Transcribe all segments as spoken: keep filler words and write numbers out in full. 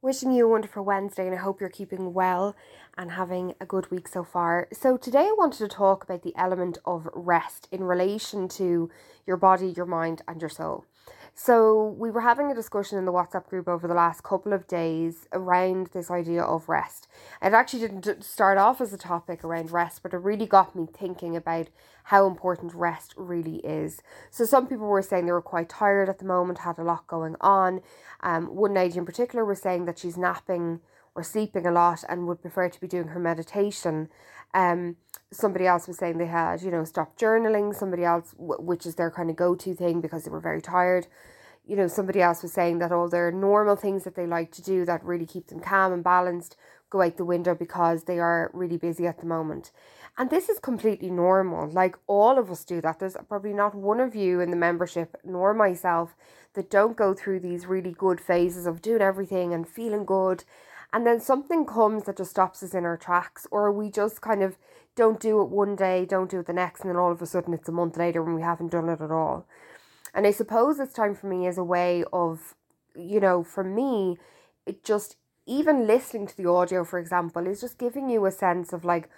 Wishing you a wonderful Wednesday, and I hope you're keeping well and having a good week so far. So, today I wanted to talk about the element of rest in relation to your body, your mind, and your soul. So, we were having a discussion in the WhatsApp group over the last couple of days around this idea of rest. It actually didn't start off as a topic around rest, but it really got me thinking about how important rest really is. So, some people were saying they were quite tired at the moment, had a lot going on. Um, one lady in particular was saying that she's napping or sleeping a lot and would prefer to be doing her meditation. Um, somebody else was saying they had, you know, stopped journaling. Somebody else, w- which is their kind of go-to thing because they were very tired. You know, somebody else was saying that all their normal things that they like to do that really keep them calm and balanced go out the window because they are really busy at the moment. And this is completely normal. Like, all of us do that. There's probably not one of you in the membership, nor myself, that don't go through these really good phases of doing everything and feeling good. And then something comes that just stops us in our tracks, or we just kind of don't do it one day, don't do it the next, and then all of a sudden it's a month later when we haven't done it at all. And I suppose it's time for me as a way of, you know, for me, it just, even listening to the audio, for example, is just giving you a sense of like,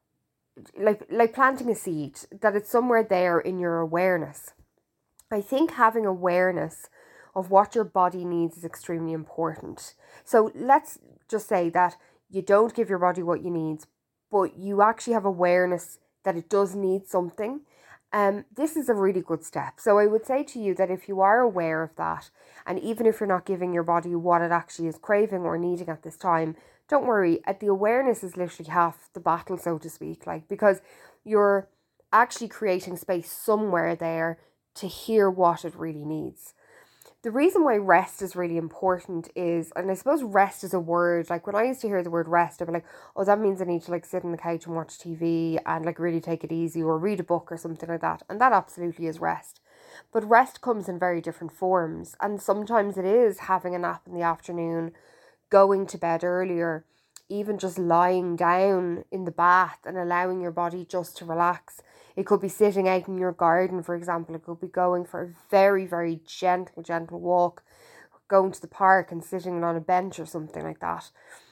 like, like planting a seed, that it's somewhere there in your awareness. I think having awareness of what your body needs is extremely important. So let's just say that you don't give your body what you need, but you actually have awareness that it does need something. Um, this is a really good step. So I would say to you that if you are aware of that, and even if you're not giving your body what it actually is craving or needing at this time, don't worry. At the awareness is literally half the battle, so to speak. Like, because you're actually creating space somewhere there to hear what it really needs. The reason why rest is really important is, and I suppose rest is a word, like when I used to hear the word rest, I'd be like, oh, that means I need to like sit on the couch and watch T V and like really take it easy or read a book or something like that. And that absolutely is rest. But rest comes in very different forms. And sometimes it is having a nap in the afternoon, going to bed earlier, even just lying down in the bath and allowing your body just to relax. It could be sitting out in your garden, for example. It could be going for a very, very gentle, gentle walk, going to the park and sitting on a bench or something like that.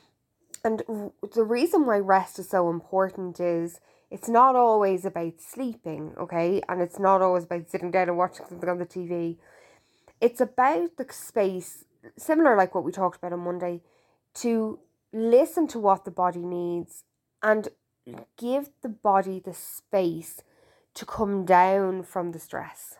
And the reason why rest is so important is it's not always about sleeping, okay? And it's not always about sitting down and watching something on the T V. It's about the space, similar like what we talked about on Monday, to listen to what the body needs and give the body the space to come down from the stress.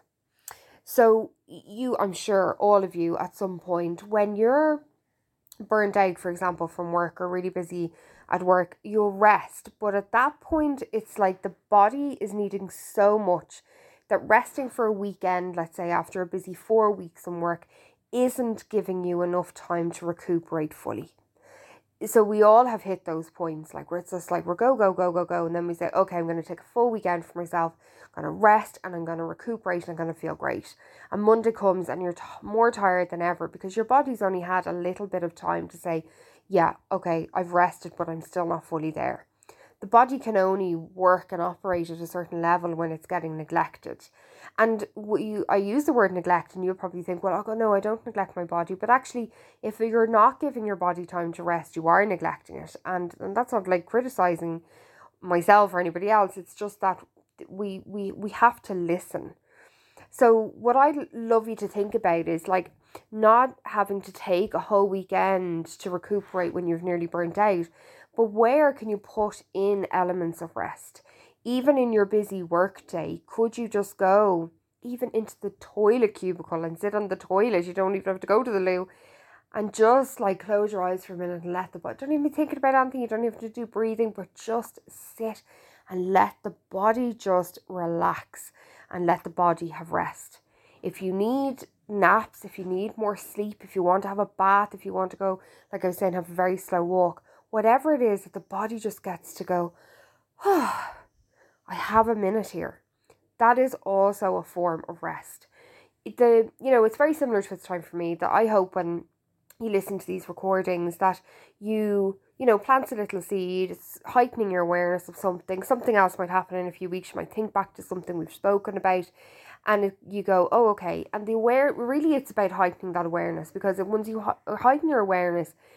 So you, I'm sure all of you at some point, when you're burnt out, for example, from work or really busy at work, you'll rest. But at that point, it's like the body is needing so much that resting for a weekend, let's say after a busy four weeks in work, isn't giving you enough time to recuperate fully. So we all have hit those points, like where it's just like we're go, go, go, go, go. And then we say, okay, I'm going to take a full weekend for myself. I'm going to rest and I'm going to recuperate and I'm going to feel great. And Monday comes and you're t- more tired than ever because your body's only had a little bit of time to say, yeah, okay, I've rested, but I'm still not fully there. The body can only work and operate at a certain level when it's getting neglected. And you, I use the word neglect and you'll probably think, well, oh, no, I don't neglect my body. But actually, if you're not giving your body time to rest, you are neglecting it. And, and that's not like criticizing myself or anybody else. It's just that we, we, we have to listen. So what I'd love you to think about is like not having to take a whole weekend to recuperate when you've nearly burnt out, but where can you put in elements of rest? Even in your busy work day, could you just go even into the toilet cubicle and sit on the toilet? You don't even have to go to the loo and just like close your eyes for a minute and let the body, don't even be thinking about anything. You don't have to do breathing, but just sit and let the body just relax and let the body have rest. If you need naps, if you need more sleep, if you want to have a bath, if you want to go, like I was saying, have a very slow walk, whatever it is that the body just gets to go, oh, I have a minute here. That is also a form of rest. The, you know, it's very similar to It's Time for Me, that I hope when you listen to these recordings that you, you know, plant a little seed. It's heightening your awareness of something. Something else might happen in a few weeks. You might think back to something we've spoken about and it, you go, oh, okay. And the aware, really it's about heightening that awareness, because once you heighten your awareness,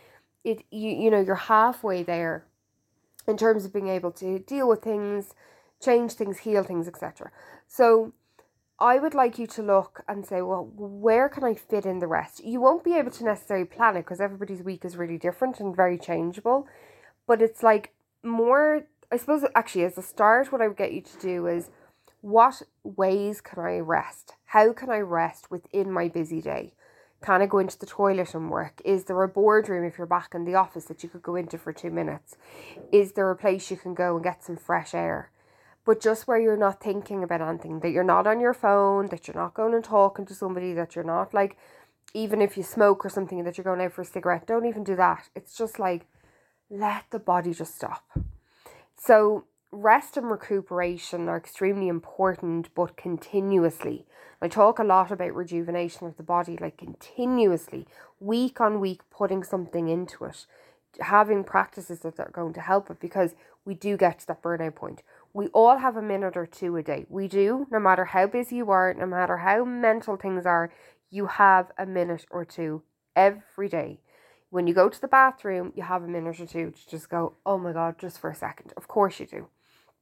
it you you know, you're halfway there in terms of being able to deal with things, change things, heal things, et cetera. So I would like you to look and say, well, where can I fit in the rest? You won't be able to necessarily plan it because everybody's week is really different and very changeable. But it's like more, I suppose, actually, as a start, what I would get you to do is, what ways can I rest? How can I rest within my busy day? Can I go into the toilet and work? Is there a boardroom if you're back in the office that you could go into for two minutes? Is there a place you can go and get some fresh air? But just where you're not thinking about anything, that you're not on your phone, that you're not going and talking to somebody, that you're not like, even if you smoke or something, that you're going out for a cigarette, don't even do that. It's just like, let the body just stop. So rest and recuperation are extremely important, but continuously. I talk a lot about rejuvenation of the body, like continuously, week on week, putting something into it, having practices that are going to help it, because we do get to that burnout point. We all have a minute or two a day. We do, no matter how busy you are, no matter how mental things are, you have a minute or two every day. When you go to the bathroom, you have a minute or two to just go, oh my God, just for a second. Of course you do.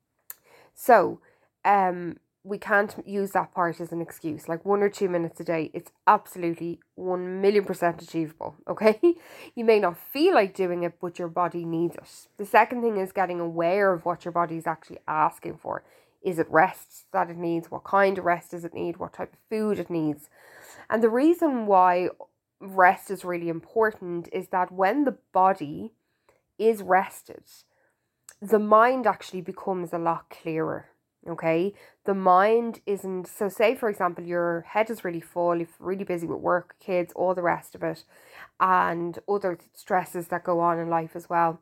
So, um, we can't use that part as an excuse. Like one or two minutes a day, it's absolutely one million percent achievable, okay? You may not feel like doing it, but your body needs it. The second thing is getting aware of what your body is actually asking for. Is it rest that it needs? What kind of rest does it need? What type of food it needs? And the reason why rest is really important is that when the body is rested, the mind actually becomes a lot clearer. Okay, the mind isn't, so say for example your head is really full, you're really busy with work, kids, all the rest of it, and other stresses that go on in life as well,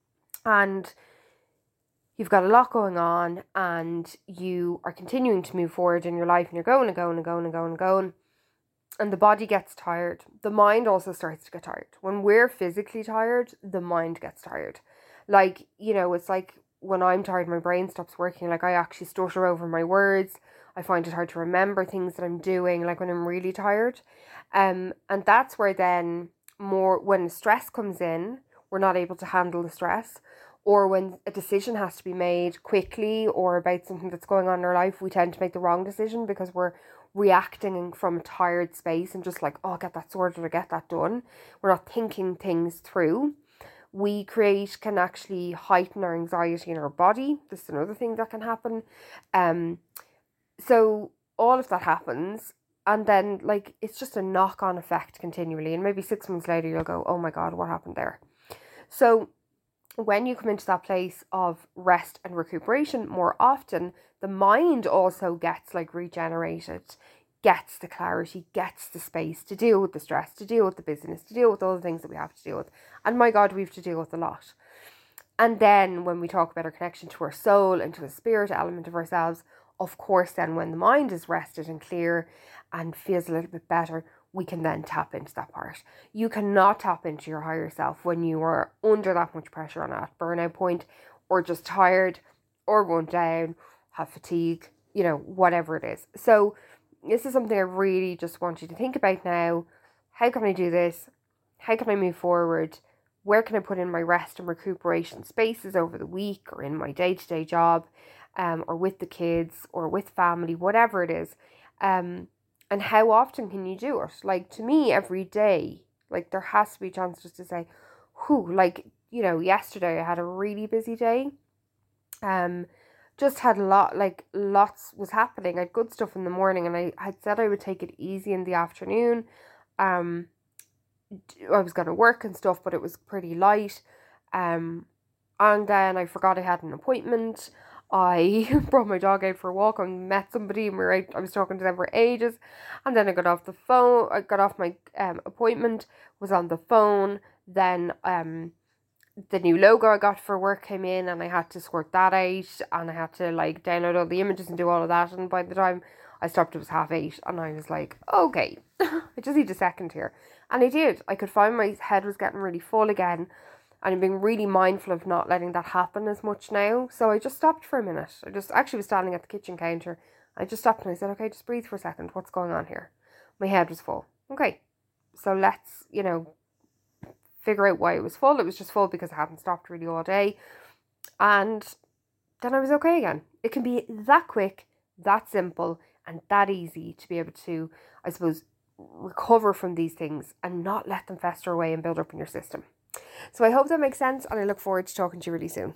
and you've got a lot going on and you are continuing to move forward in your life and you're going and going and going and going and going, and the body gets tired, the mind also starts to get tired. When we're physically tired, the mind gets tired. Like, you know, it's like when I'm tired, my brain stops working. Like I actually stutter over my words. I find it hard to remember things that I'm doing, like when I'm really tired. Um, and that's where then more, when stress comes in, we're not able to handle the stress. Or when a decision has to be made quickly or about something that's going on in our life, we tend to make the wrong decision because we're reacting from a tired space and just like, oh, get that sorted or get that done. We're not thinking things through. We create, can actually heighten our anxiety in our body. This is another thing that can happen. Um, so all of that happens, and then like it's just a knock-on effect continually. And maybe six months later, you'll go, "Oh my God, what happened there?" So when you come into that place of rest and recuperation, more often the mind also gets like regenerated, gets the clarity, gets the space to deal with the stress, to deal with the business, to deal with all the things that we have to deal with. And my God, we have to deal with a lot. And then when we talk about our connection to our soul and to the spirit element of ourselves, of course, then when the mind is rested and clear and feels a little bit better, we can then tap into that part. You cannot tap into your higher self when you are under that much pressure on that burnout point, or just tired, or run down, have fatigue, you know, whatever it is. So this is something I really just want you to think about now. How can I do this? How can I move forward? Where can I put in my rest and recuperation spaces over the week, or in my day-to-day job, um, or with the kids, or with family, whatever it is. Um, and how often can you do it? Like, to me, every day, like there has to be a chance just to say, whew, like, you know, yesterday I had a really busy day. Um, just had a lot, like lots was happening. I had good stuff in the morning, and I had said I would take it easy in the afternoon. Um, I was going to work and stuff, but it was pretty light. Um, and then I forgot I had an appointment. I brought my dog out for a walk and met somebody, and we were out, I was talking to them for ages. And then I got off the phone, I got off my um appointment, was on the phone. Then um the new logo I got for work came in, and I had to sort that out, and I had to like download all the images and do all of that. And by the time I stopped, it was half eight, and I was like, okay, I just need a second here. And I did. I could find my head was getting really full again, and I'm being really mindful of not letting that happen as much now. So I just stopped for a minute. I just actually was standing at the kitchen counter. I just stopped and I said, okay, just breathe for a second. What's going on here? My head was full. Okay, so let's, you know, figure out why it was full. It was just full because I hadn't stopped really all day. And then I was okay again. It can be that quick, that simple, and that easy to be able to, I suppose, recover from these things and not let them fester away and build up in your system. So I hope that makes sense, and I look forward to talking to you really soon.